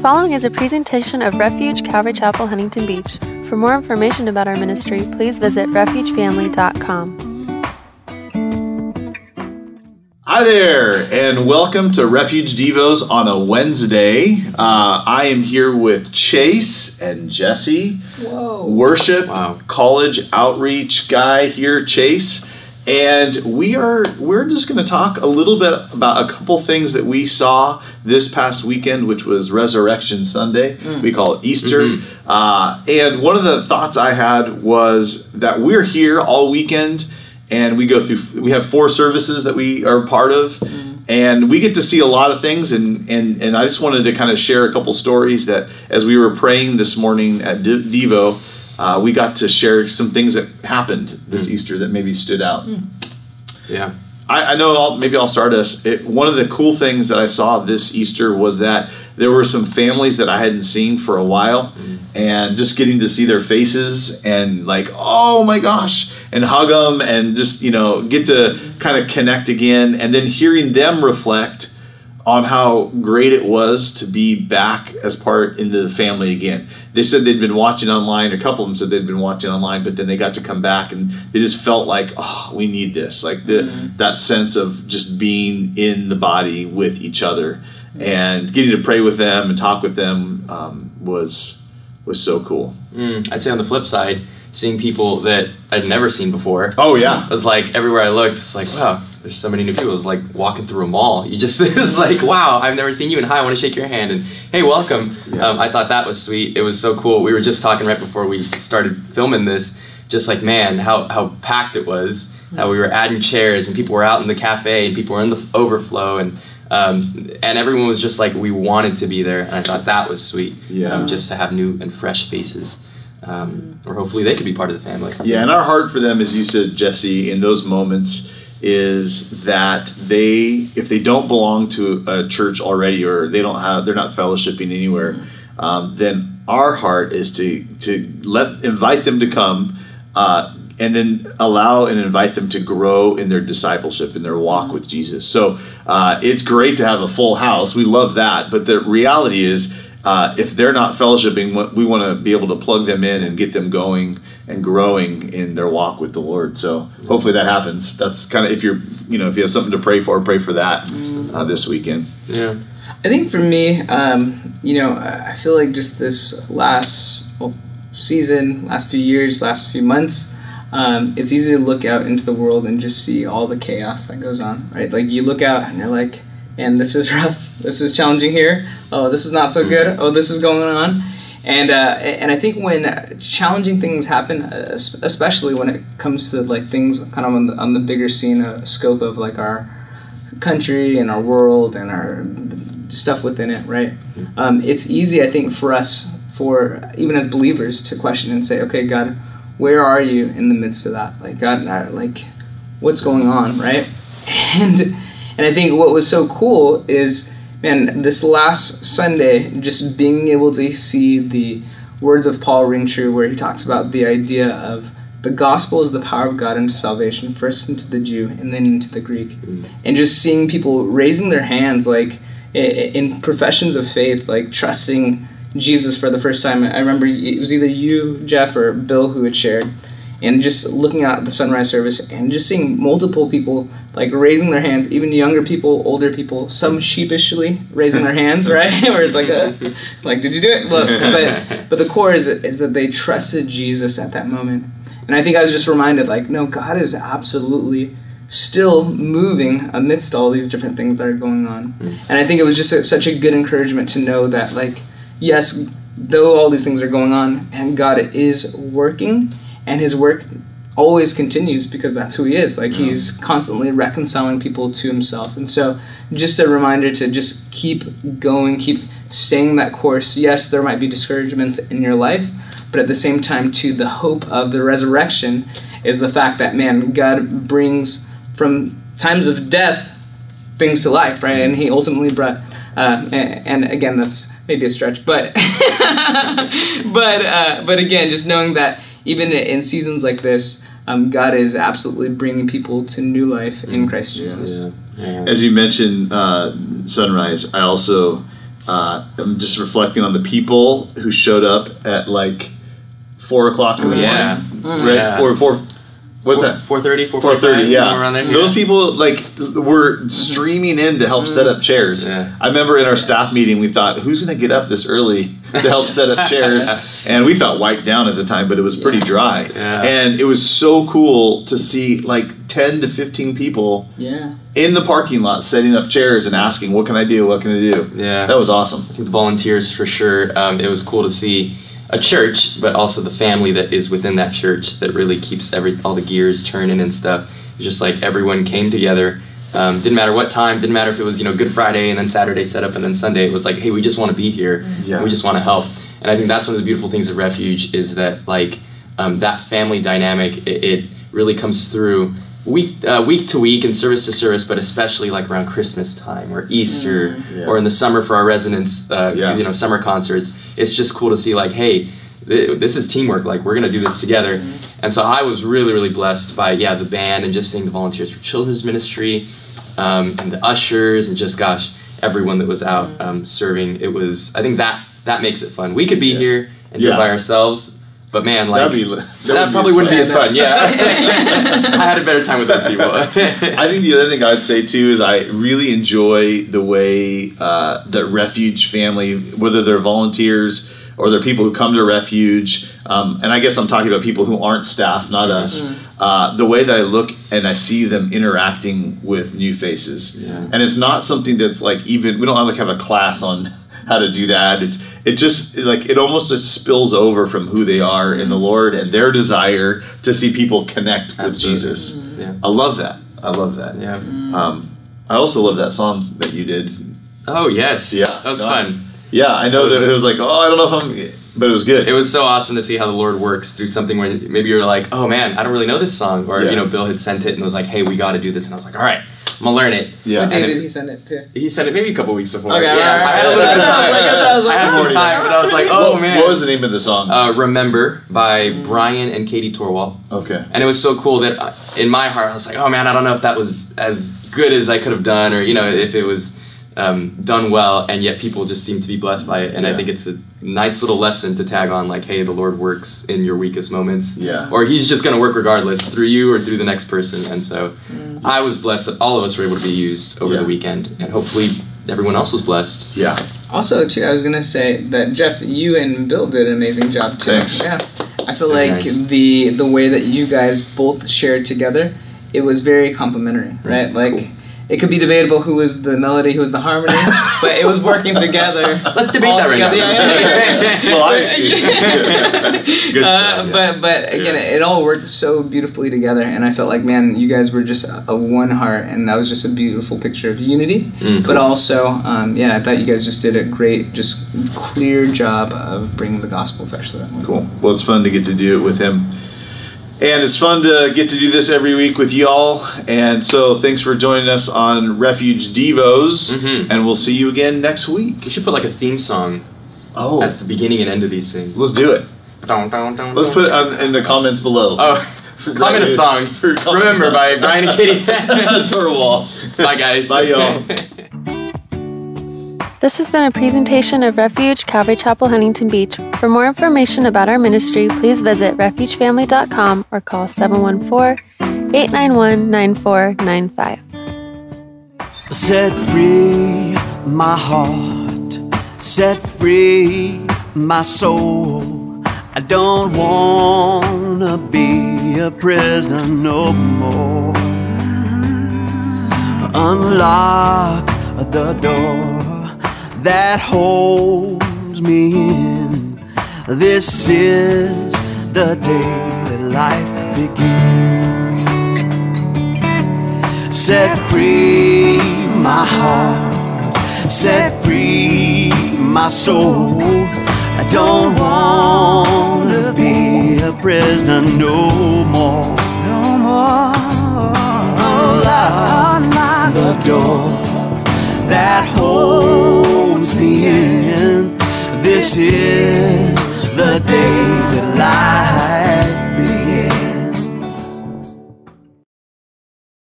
following is a presentation of Refuge Calvary Chapel, Huntington Beach. For more information about our ministry, please visit refugefamily.com. Hi there, and welcome to Refuge Devos on a Wednesday. I am here with Chase and Jesse. Whoa. Worship, college outreach guy here, Chase. And we're just going to talk a little bit about a couple things that we saw this past weekend, which was Resurrection Sunday. We call it Easter. And one of the thoughts I had was that we're here all weekend, and we have 4 services that we are part of, and we get to see a lot of things. And I just wanted to kind of share a couple stories that as we were praying this morning at Devo, we got to share some things that happened this Easter that maybe stood out. Yeah. I know maybe I'll start us. One of the cool things that I saw this Easter was that there were some families that I hadn't seen for a while, and just getting to see their faces and like, oh my gosh, and hug them and just, get to kind of connect again, and then hearing them reflect on how great it was to be back as part into the family again. They said they'd been watching online, a couple of them said they'd been watching online, but then they got to come back and they just felt like, oh, we need this. Like that sense of just being in the body with each other and getting to pray with them and talk with them was so cool. I'd say on the flip side, seeing people that I'd never seen before. Oh yeah. It was like everywhere I looked, it's like, wow, there's so many new people. It was like walking through a mall. You just, it was like, wow, I've never seen you, and hi, I want to shake your hand, and hey, welcome. Yeah. I thought that was sweet. It was so cool. We were just talking right before we started filming this, just like, man, how packed it was, how we were adding chairs, and people were out in the cafe, and people were in the overflow, and everyone was just like, we wanted to be there, and I thought that was sweet. Just to have new and fresh faces. Or hopefully they could be part of the family. Yeah, and our heart for them, as you said, Jesse, in those moments is that if they don't belong to a church already, or they're not fellowshipping anywhere, then our heart is to invite them to come, and then allow and invite them to grow in their discipleship, in their walk with Jesus. So it's great to have a full house. We love that, but the reality is, if they're not fellowshipping, we want to be able to plug them in and get them going and growing in their walk with the Lord. So hopefully that happens. That's kind of, if you have something to pray for that this weekend. Yeah. I think for me, I feel like just this last season, last few years, last few months, it's easy to look out into the world and just see all the chaos that goes on, right? Like you look out and you're like, and this is rough. This is challenging here. Oh, this is not so good. Oh, this is going on. And I think when challenging things happen, especially when it comes to like things kind of on the bigger scene, scope of like our country and our world and our stuff within it, right? It's easy, I think, for us, even as believers, to question and say, okay, God, where are you in the midst of that? Like, God, like, what's going on, right? And I think what was so cool is, man, this last Sunday, just being able to see the words of Paul ring true, where he talks about the idea of the gospel is the power of God into salvation, first into the Jew and then into the Greek. And just seeing people raising their hands, like in professions of faith, like trusting Jesus for the first time. I remember it was either you, Jeff, or Bill who had shared. And just looking at the sunrise service and just seeing multiple people like raising their hands, even younger people, older people, some sheepishly raising their hands, right? Where it's like, did you do it? But the core is that they trusted Jesus at that moment. And I think I was just reminded, like, no, God is absolutely still moving amidst all these different things that are going on. And I think it was just such a good encouragement to know that, like, yes, though all these things are going on, and God is working, and his work always continues because that's who he is. Like, he's constantly reconciling people to himself. And so just a reminder to just keep going, keep staying that course. Yes, there might be discouragements in your life, but at the same time, too, the hope of the resurrection is the fact that, man, God brings from times of death things to life, right? And he ultimately brought, and again, that's maybe a stretch, but but again, just knowing that even in seasons like this, God is absolutely bringing people to new life in Christ Jesus. As you mentioned Sunrise, I also I'm just reflecting on the people who showed up at like 4 o'clock in the morning, right? Yeah. Or 4. What's that? 4:30, 4:30, yeah. somewhere around there. Those people were streaming in to help set up chairs. Yeah. I remember in our staff meeting, we thought, who's going to get up this early to help set up chairs? And we thought wiped down at the time, but it was pretty dry. Yeah. And it was so cool to see like 10 to 15 people in the parking lot setting up chairs and asking, what can I do? What can I do? Yeah. That was awesome. I think the volunteers for sure. It was cool to see a church, but also the family that is within that church that really keeps all the gears turning and stuff. It's just like everyone came together. Didn't matter what time. Didn't matter if it was Good Friday and then Saturday set up and then Sunday. It was like, hey, we just want to be here. Yeah. We just want to help. And I think that's one of the beautiful things of Refuge is that that family dynamic. It really comes through week to week and service to service, but especially like around Christmas time or Easter or in the summer for our residents, summer concerts. It's just cool to see like, hey, this is teamwork. Like we're gonna do this together. And so I was really, really blessed by the band and just seeing the Volunteers for Children's Ministry and the ushers and just everyone that was out serving. It was, I think that makes it fun. We could be here and do it by ourselves. But man, that probably wouldn't be as fun. Yeah, I had a better time with those people. I think the other thing I'd say too is I really enjoy the way the Refuge family, whether they're volunteers or they're people who come to Refuge, and I guess I'm talking about people who aren't staff, not us. The way that I look and I see them interacting with new faces, and it's not something that's we don't have a class on how to do that. It just it almost just spills over from who they are in the Lord and their desire to see people connect with Jesus. I love that. Yeah. I also love that song that you did. Oh yes. Yeah. That was fun. Yeah, I know that it was like, I don't know if but it was good. It was so awesome to see how the Lord works through something where maybe you're like, oh man, I don't really know this song, or Bill had sent it and was like, hey, we got to do this, and I was like, all right, I'm gonna learn it. Yeah. What day did he send it to? He sent it maybe a couple weeks before. Okay, yeah, I had a little bit of time. I had some time, but I was like, oh man. What was the name of the song? Remember by Brian and Katie Torwalt. Okay. And it was so cool that in my heart I was like, oh man, I don't know if that was as good as I could have done, or if it was done well, and yet people just seem to be blessed by it. And I think it's a nice little lesson to tag on, like, hey, the Lord works in your weakest moments. Yeah. Or he's just going to work regardless through you or through the next person. And so I was blessed that all of us were able to be used over the weekend, and hopefully everyone else was blessed. Yeah. Also, too, I was going to say that, Jeff, you and Bill did an amazing job, too. Thanks. Yeah. I feel very nice. the way that you guys both shared together, it was very complimentary, right? Like, cool. It could be debatable who was the melody, who was the harmony, but it was working together. Let's debate that right now. Good stuff, but again, it all worked so beautifully together, and I felt like, man, you guys were just a one heart, and that was just a beautiful picture of unity. Cool. But also, I thought you guys just did a great, just clear job of bringing the gospel fresh to them. Cool. Well, it's fun to get to do it with him. And it's fun to get to do this every week with y'all. And so thanks for joining us on Refuge Devos. And we'll see you again next week. We should put like a theme song at the beginning and end of these things. Let's do it. Let's put it in the comments below. Oh, comment a song. Remember by Brian and Katie. Torwalt. Bye, guys. Bye, y'all. This has been a presentation of Refuge Calvary Chapel, Huntington Beach. For more information about our ministry, please visit refugefamily.com or call 714-891-9495. Set free my heart, set free my soul. I don't want to be a prisoner no more. Unlock the door that holds me in. This is the day that life begins. Set free my heart, set free my soul. I don't want to be a prisoner no more. No more. Unlock the door that holds me in. This is the day